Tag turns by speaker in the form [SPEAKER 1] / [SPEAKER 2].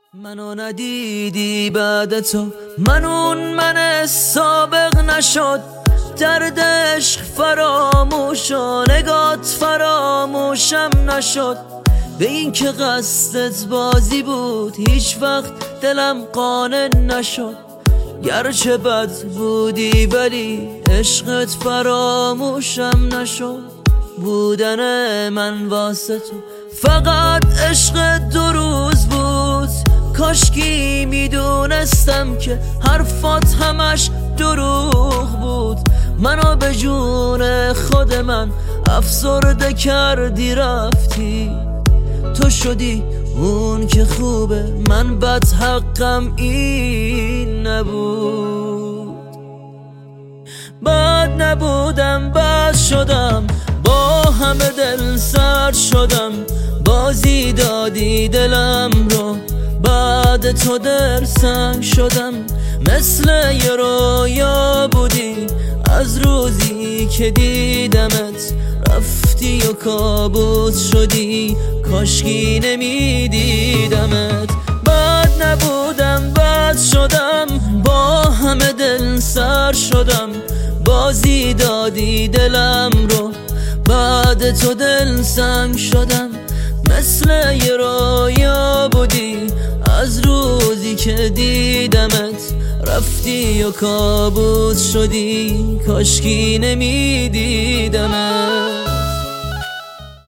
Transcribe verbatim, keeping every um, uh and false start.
[SPEAKER 1] منو ندیدی بعد تو، من اون من سابق نشد. درد عشق فراموش و نگات فراموشم نشد. به این که قصدت بازی بود هیچ وقت دلم قانع نشد. گرچه بد بودی ولی عشقت فراموشم نشد. بودن من واسه تو فقط عشق دو روز بود. کاشکی میدونستم که حرفات همش دروغ بود. منو به جون خود من افسرده کردی رفتی. تو شدی اون که خوبه، من بد حقم این نبود. بد نبودم بد شدم، با همه دل سرد شدم. بازی دادی دلم رو، بعد تو دل سنگ شدم. مثل یه رویا بودی از روزی که دیدمت. رفتی و کابوس شدی، کاشکی نمیدیدمت. بد نبودم بد شدم، با همه دل سر شدم. بازی دادی دلم رو، بعد تو دل سنگ شدم. مثل یه رویا بودی از روزی که دیدمت. رفتی و کابوس شدی، کاشکی نمیدیدمت.